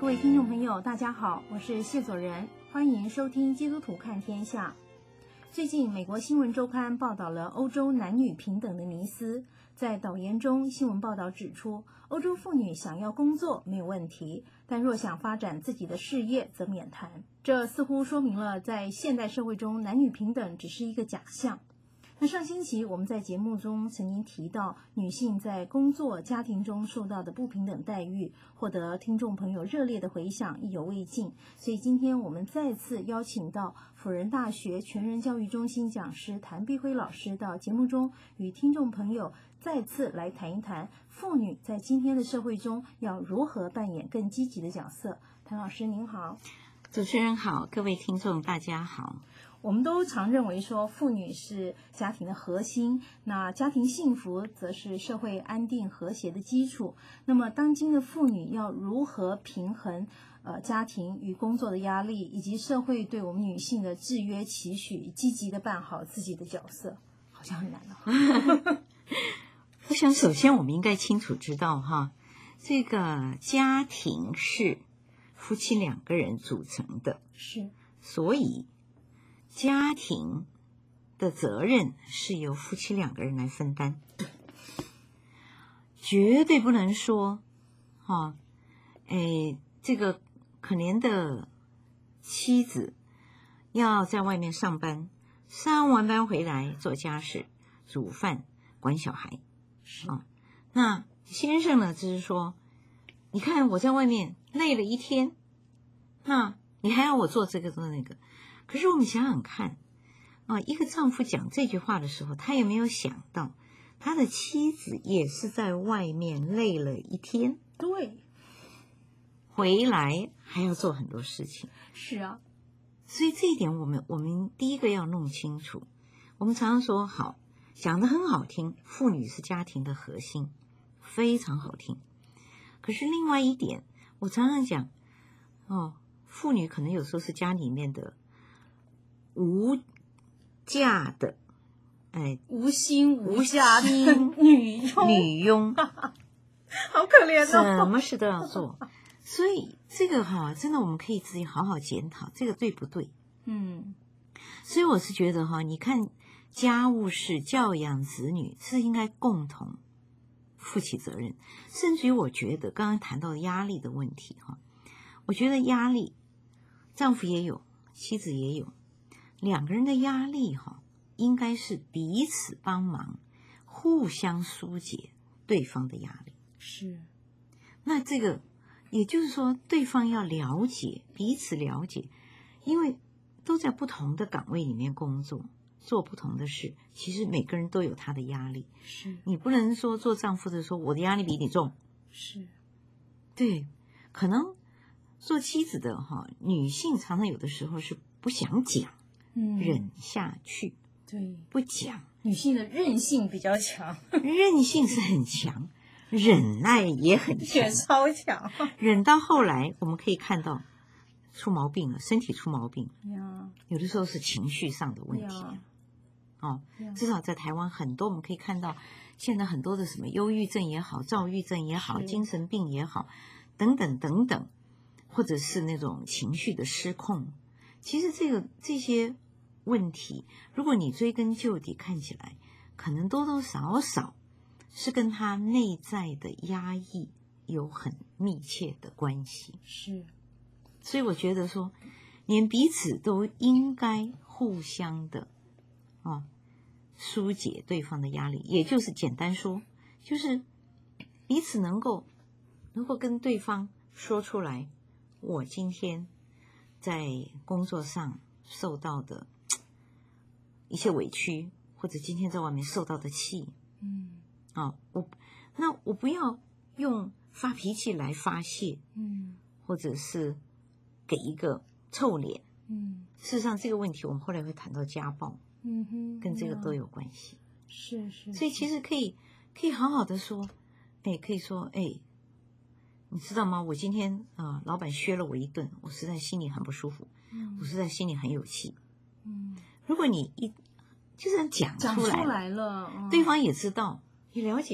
各位听众朋友，大家好，我是谢佐仁，欢迎收听基督徒看天下。最近，美国新闻周刊报道了欧洲男女平等的迷思。在导言中，新闻报道指出，欧洲妇女想要工作没有问题，但若想发展自己的事业则免谈。这似乎说明了，在现代社会中，男女平等只是一个假象。那上星期我们在节目中曾经提到，女性在工作、家庭中受到的不平等待遇，获得听众朋友热烈的回响，意犹未尽。所以今天我们再次邀请到辅仁大学全人教育中心讲师谭碧辉老师到节目中，与听众朋友再次来谈一谈妇女在今天的社会中要如何扮演更积极的角色。谭老师您好。 主持人好，各位听众大家好。 我们都常认为说妇女是家庭的核心，那家庭幸福则是社会安定和谐的基础。那么当今的妇女要如何平衡家庭与工作的压力，以及社会对我们女性的制约期许，积极的办好自己的角色，好像很难哦。 我想首先我们应该清楚知道这个家庭是夫妻两个人组成的， 是， 所以家庭的责任是由夫妻两个人来分担，绝对不能说这个可怜的妻子要在外面上班，上完班回来做家事、煮饭、管小孩。那先生呢，就是说，你看我在外面累了一天，那你还要我做这个做那个。可是我们想想看一个丈夫讲这句话的时候，他有没有想到他的妻子也是在外面累了一天， 对， 回来还要做很多事情。 是啊， 所以这一点我们第一个要弄清楚。我们常常说好，讲得很好听，妇女是家庭的核心，非常好听。可是另外一点，我常常讲妇女可能有时候是家里面的无价的无心无价的女佣好可怜哦， 什么事都要做。所以这个真的我们可以自己好好检讨，这个对不对？所以我是觉得你看家务事、教养子女是应该共同负起责任。甚至于我觉得刚刚谈到压力的问题我觉得压力丈夫也有，妻子也有，两个人的压力应该是彼此帮忙，互相疏解对方的压力。 是， 那这个也就是说对方要了解，彼此了解，因为都在不同的岗位里面工作，做不同的事，其实每个人都有他的压力。 是， 你不能说做丈夫的说我的压力比你重。 是， 对，可能做妻子的女性常常有的时候是不想讲，忍下去， 对， 不讲。 女性的韧性比较强， 韧性是很强，忍耐也很强， 也超强。 忍到后来我们可以看到出毛病了，身体出毛病呀， 有的时候是情绪上的问题至少在台湾很多我们可以看到，现在很多的什么忧郁症也好，躁郁症也好，精神病也好，等等等等，或者是那种情绪的失控。其实这些问题，如果你追根究底看起来，可能多多少少是跟他内在的压抑有很密切的关系。 是， 所以我觉得说，连彼此都应该互相的疏解对方的压力，也就是简单说，就是彼此能够跟对方说出来，我今天在工作上受到的一些委屈，或者今天在外面受到的气，我不要用发脾气来发泄，或者是给一个臭脸，事实上这个问题我们后来会谈到家暴，跟这个都有关系。 是， 所以其实可以好好的说，可以说，你知道吗？我今天老板削了我一顿，我实在心里很不舒服，我实在心里很有气。如果你就是讲出来了， 了， 对方也知道，也了解，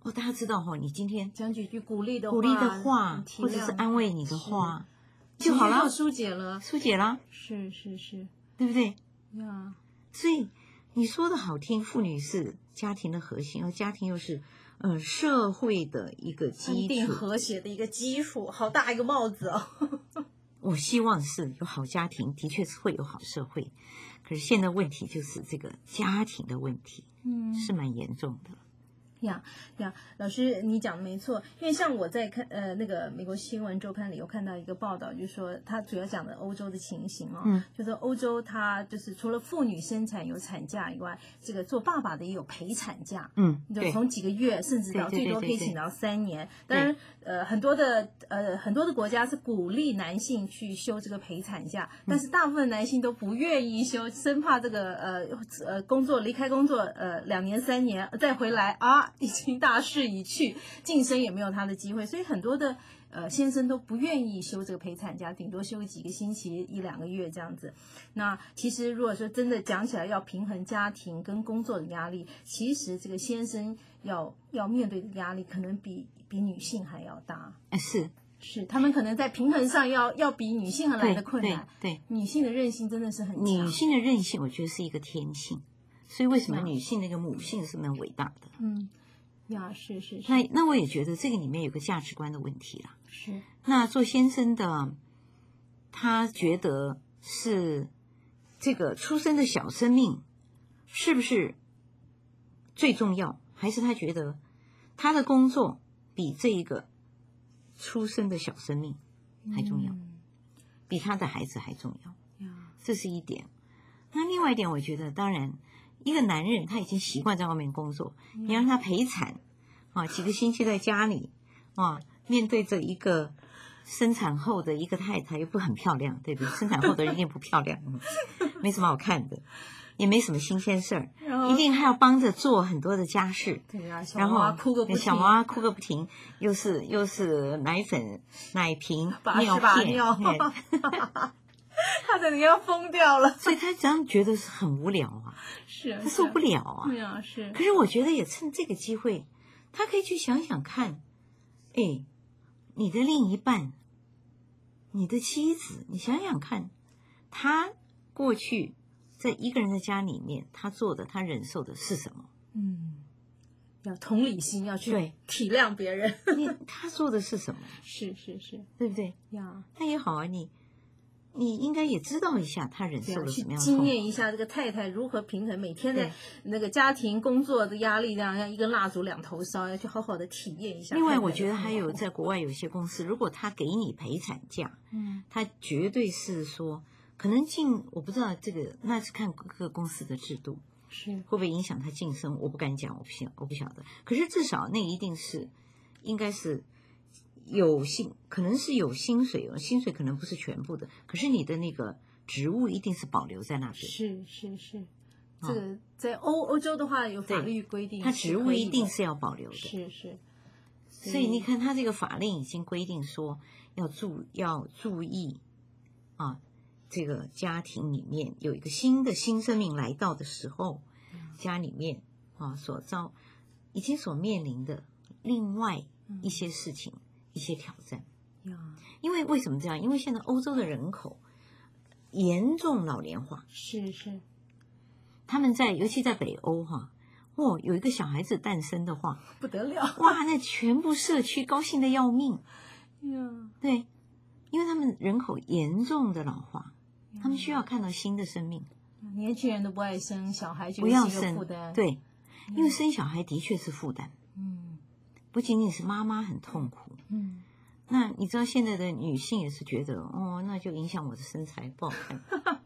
大家知道你今天讲几句鼓励的话，或者是安慰你的话就好了， 疏解了，是， 对不对呀？ 所以你说的好听，妇女是家庭的核心，而家庭又是社会的一个基础， 安定和谐的一个基础，好大一个帽子哦。 我希望是有好家庭，的确是会有好社会，可是现在问题就是这个家庭的问题，是蛮严重的。 呀，老师你讲的没错，因为像我在看那个美国新闻周刊里有看到一个报道，就是说他主要讲的欧洲的情形就是欧洲它就是除了妇女生产有产假以外，这个做爸爸的也有陪产假，就从几个月甚至到最多可以请到3年。当然很多的国家是鼓励男性去休这个陪产假，但是大部分男性都不愿意休，生怕这个离开工作2年3年再回来已经大势已去，晋升也没有他的机会，所以很多的先生都不愿意休这个陪产假，顶多休几个星期1-2个月这样子。那其实如果说真的讲起来要平衡家庭跟工作的压力，其实这个先生要面对的压力可能比女性还要大。是，他们可能在平衡上要比女性还来的困难。 对， 女性的韧性真的是很强。 女性的韧性我觉得是一个天性，所以为什么女性那个母性是蛮伟大的。 是。 那我也觉得这个里面有个价值观的问题啦。 是。 那做先生的，他觉得是这个出生的小生命是不是最重要，还是他觉得他的工作比这一个出生的小生命还重要，比他的孩子还重要？这是一点。那另外一点，我觉得当然。一个男人他已经习惯在外面工作，你让他陪产几个星期在家里面对着一个生产后的一个太太，又不很漂亮，对不对？生产后的人一定不漂亮，没什么好看的，也没什么新鲜事儿，一定还要帮着做很多的家事。 对啊， 然后小娃哭个不停，又是奶粉、奶瓶、尿片。 他可能要疯掉了， 所以他这样觉得是很无聊他受不了是。 可是我觉得也趁这个机会，他可以去想想看，你的另一半，你的妻子，你想想看，他过去在一个人的家里面，他做的、他忍受的是什么？ 要同理心，要去体谅别人。 他做的是什么？ 是， 对不对？那也好你应该也知道一下他忍受了什么样的痛苦， 去经验一下这个太太如何平衡每天的那个家庭工作的压力，这样像一根蜡烛2头烧，要去好好的体验一下。 另外，我觉得还有在国外有些公司，如果他给你陪产假，他绝对是说可能我不知道这个，那是看各个公司的制度会不会影响他晋升，我不敢讲，我不晓得。可是至少那一定是应该是。可能是有薪水薪水可能不是全部的，可是你的那个职务一定是保留在那边。 是，这个在欧洲的话有法律规定， 他职务一定是要保留的。 是。 所以你看，他这个法令已经规定说要注意这个家庭里面有一个新生命来到的时候，家里面已经所面临的另外一些事情。一些挑战，因为什么这样？因为现在欧洲的人口严重老龄化， 是， 他们尤其在北欧有一个小孩子诞生的话， 不得了， 那全部社区高兴的要命，对，因为他们人口严重的老化，他们需要看到新的生命， 年轻人都不爱生小孩， 不要生，对，因为生小孩的确是负担，不仅仅是妈妈很痛苦，那你知道现在的女性也是觉得那就影响我的身材不好看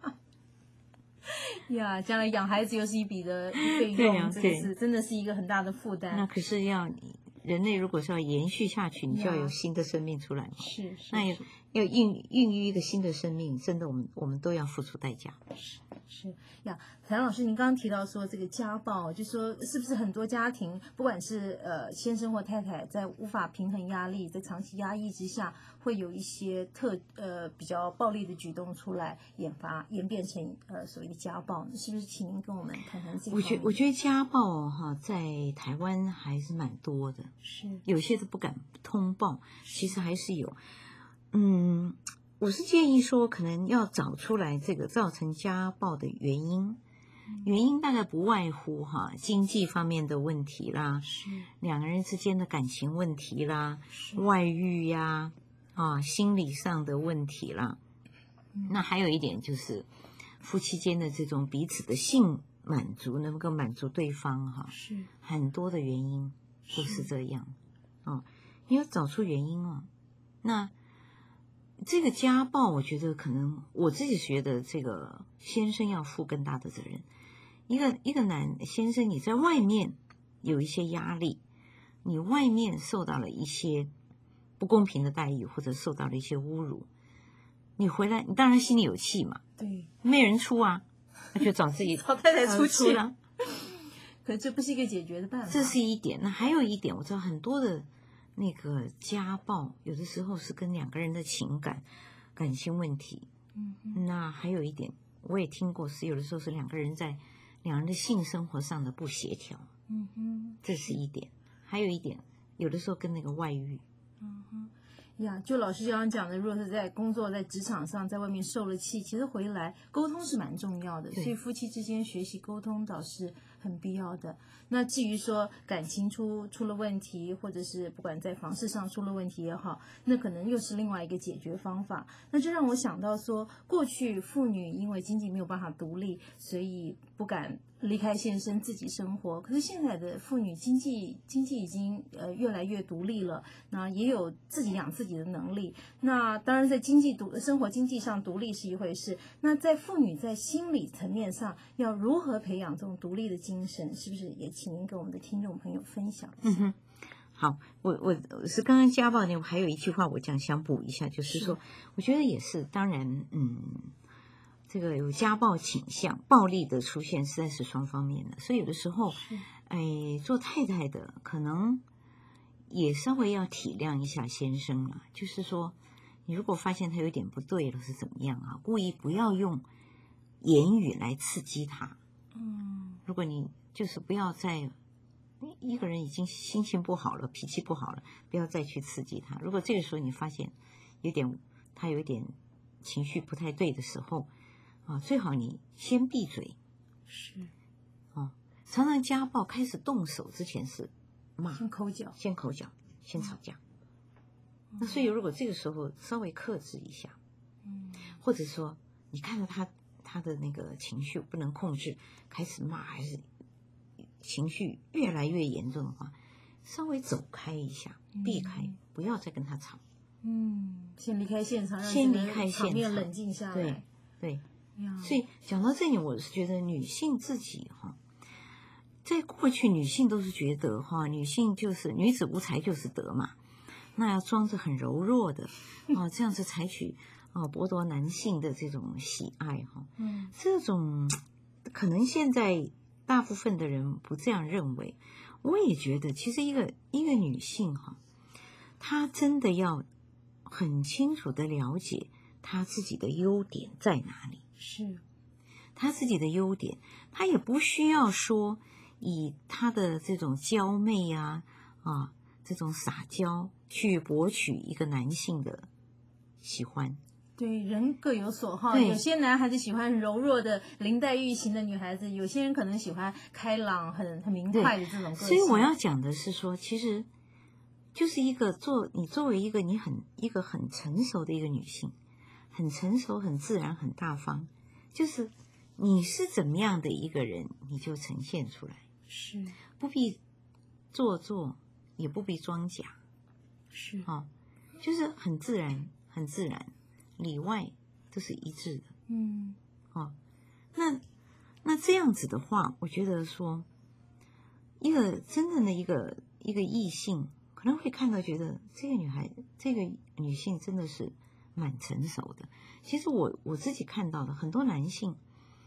将来养孩子又是一笔的费用，真的是一个很大的负担。 那可是人类如果是要延续下去，你就要有新的生命出来， 是， 那要孕育一个新的生命，真的我们都要付出代价。 是呀，谭老师，您刚刚提到说这个家暴，就说是不是很多家庭，不管是先生或太太，在无法平衡压力，在长期压抑之下，会有一些比较暴力的举动出来，演变成所谓的家暴呢？是不是？请您跟我们谈谈这个。 我觉得家暴哈，在台湾还是蛮多的， 是有些都不敢通报，其实还是有。我是建议说，可能要找出来这个造成家暴的原因。原因大概不外乎经济方面的问题啦，两个人之间的感情问题啦，外遇呀，心理上的问题啦。那还有一点就是夫妻间的这种彼此的性满足能够满足对方是很多的原因都是这样。你要找出原因那这个家暴，我觉得可能我自己觉得这个先生要负更大的责任。一个男先生，你在外面有一些压力，你外面受到了一些不公平的待遇，或者受到了一些侮辱，你回来，你当然心里有气嘛。 对， 没人出啊，那就找自己找太太出气了。 可这不是一个解决的办法。 这是一点。那还有一点，我知道很多的那个家暴，有的时候是跟两个人的感情问题。那还有一点，我也听过，是有的时候是两个人的性生活上的不协调。这是一点。还有一点，有的时候跟那个外遇。 呀，就老师刚刚讲的，如果是在工作、在职场上，在外面受了气，其实回来沟通是蛮重要的，所以夫妻之间学习沟通倒是很必要的。那至于说感情出了问题，或者是不管在房事上出了问题也好，那可能又是另外一个解决方法。那就让我想到说，过去妇女因为经济没有办法独立，所以不敢离开现身自己生活。可是现在的妇女经济已经越来越独立了，那也有自己养自己的能力。那当然在生活经济上独立是一回事，那在妇女在心理层面上要如何培养这种独立的精神，是不是也请您跟我们的听众朋友分享一下？ 好，我是刚刚家暴呢，我还有一句话我想补一下，就是说，我觉得也是，当然，这个有家暴倾向，暴力的出现实在是双方面的，所以有的时候，做太太的可能也稍微要体谅一下先生了，就是说，你如果发现他有点不对了是怎么样故意不要用言语来刺激他。如果你就是不要再一个人已经心情不好了，脾气不好了，不要再去刺激他。如果这个时候你发现他有一点情绪不太对的时候最好你先闭嘴。常常家暴开始动手之前是骂， 先口角， 先吵架。那所以如果这个时候稍微克制一下，或者说你看到他的那个情绪不能控制，开始骂，还是情绪越来越严重的话，稍微走开一下，避开，不要再跟他吵。 先离开现场， 让场面冷静下来。 对。所以讲到这里，我是觉得女性自己在过去女性都是觉得女性就是女子无才就是德嘛，那要装着很柔弱的这样子采取剥夺男性的这种喜爱这种可能现在大部分的人不这样认为。我也觉得其实一个女性她真的要很清楚的了解她自己的优点在哪里， 是她自己的优点，她也不需要说以她的这种娇媚这种撒娇去博取一个男性的喜欢。 对，人各有所好，有些男孩子喜欢柔弱的林黛玉型的女孩子，有些人可能喜欢开朗很明快的这种个性。 所以我要讲的是说，其实就是你作为一个很成熟的一个女性，很成熟、很自然、很大方，就是你是怎么样的一个人，你就呈现出来， 是不必做作，也不必装假， 是就是很自然，很自然。里外都是一致的。那这样子的话，我觉得说，一个真正的一个异性可能会看到，觉得这个女性真的是蛮成熟的。其实我自己看到的很多男性，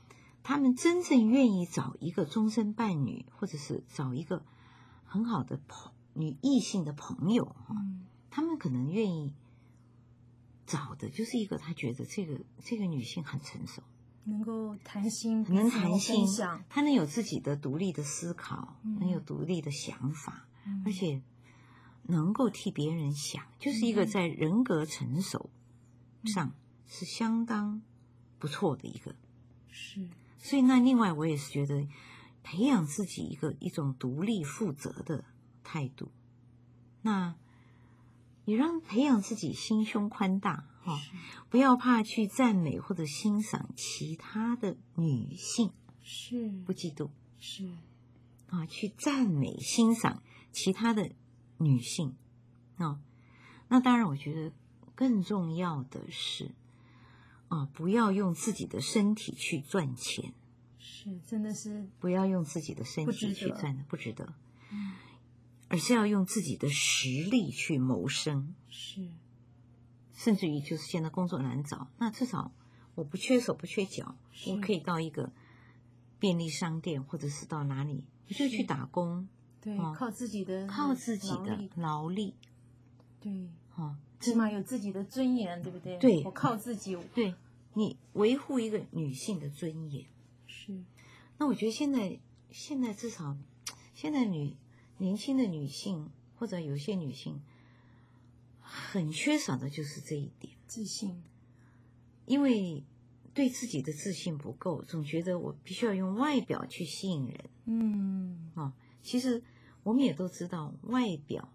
他们真正愿意找一个终身伴侣，或者是找一个很好的异性的朋友他们可能愿意找的就是一个他觉得这个女性很成熟， 能够谈心， 能谈心，她能有自己的独立的思考，能有独立的想法，而且能够替别人想，就是一个在人格成熟上是相当不错的一个。 是， 所以那另外我也是觉得培养自己一种独立负责的态度，那也让培养自己心胸宽大不要怕去赞美或者欣赏其他的女性， 是不嫉妒， 是去赞美欣赏其他的女性那当然我觉得更重要的是不要用自己的身体去赚钱， 是真的是不要用自己的身体去赚，不值得而是要用自己的实力去谋生， 是， 甚至于就是现在工作难找，那至少我不缺手不缺脚，我可以到一个便利商店或者是到哪里我就去打工， 对，靠自己的劳力， 对起码有自己的尊严，对不对？ 对， 我靠自己， 对，你维护一个女性的尊严是。 那我觉得现在至少现在年轻的女性或者有些女性很缺少的就是这一点， 自信， 因为对自己的自信不够，总觉得我必须要用外表去吸引人。其实我们也都知道，外表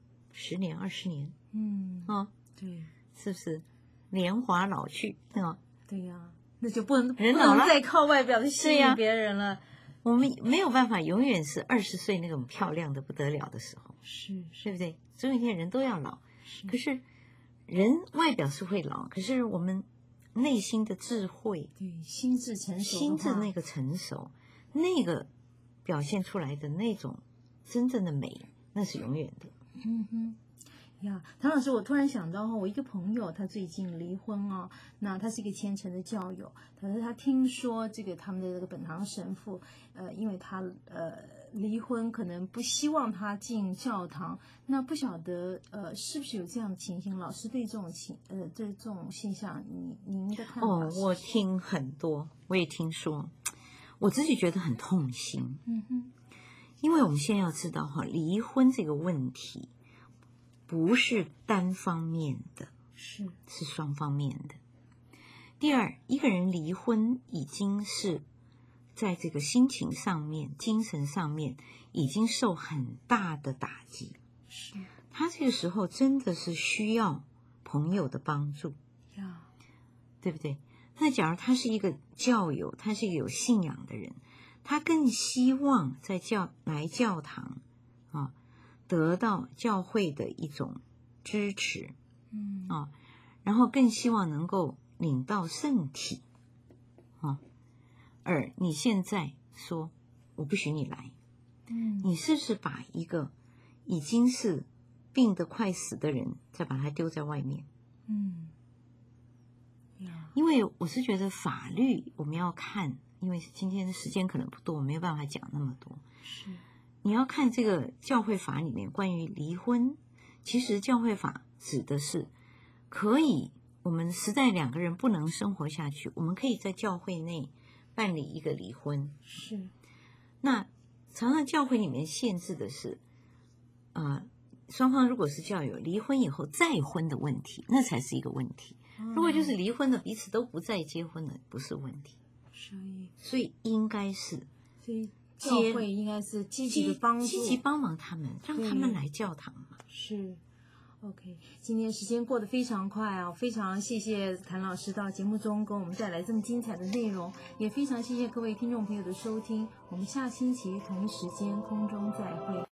10年20年， 对， 是不是年华老去对呀，那就不能再靠外表的吸引别人了。 我们没有办法永远是20岁那种漂亮的不得了的时候， 是对不对？总有一天人都要老，可是人外表是会老，可是我们内心的智慧， 对，心智成熟， 心智那个成熟，那个表现出来的那种真正的美，那是永远的。 呀，唐老师，我突然想到我一个朋友，他最近离婚那他是一个虔诚的教友，可是他听说他们的这个本堂神父，因为他离婚，可能不希望他进教堂，那不晓得是不是有这样的情形？老师对这种现象，您的看法？ 我听很多，我也听说，我自己觉得很痛心。因为我们现在要知道离婚这个问题不是单方面的，是双方面的。第二，一个人离婚已经是在这个心情上面、精神上面已经受很大的打击，他这个时候真的是需要朋友的帮助，对不对？那假如他是一个教友，他是一个有信仰的人，他更希望在来教堂得到教会的一种支持，然后更希望能够领到圣体，而你现在说我不许你来，你是不是把一个已经是病得快死的人再把他丢在外面？因为我是觉得法律我们要看，因为今天的时间可能不多，我没有办法讲那么多。你要看这个教会法里面关于离婚，其实教会法指的是可以，我们实在2个人不能生活下去，我们可以在教会内办理一个离婚。那常常教会里面限制的是双方如果是教友，离婚以后再婚的问题，那才是一个问题。如果就是离婚了，彼此都不再结婚了，不是问题。所以应该是， 教会应该是积极帮忙他们，让他们来教堂嘛。 OK， 今天时间过得非常快非常谢谢谭老师到节目中给我们带来这么精彩的内容，也非常谢谢各位听众朋友的收听，我们下星期同一时间空中再会。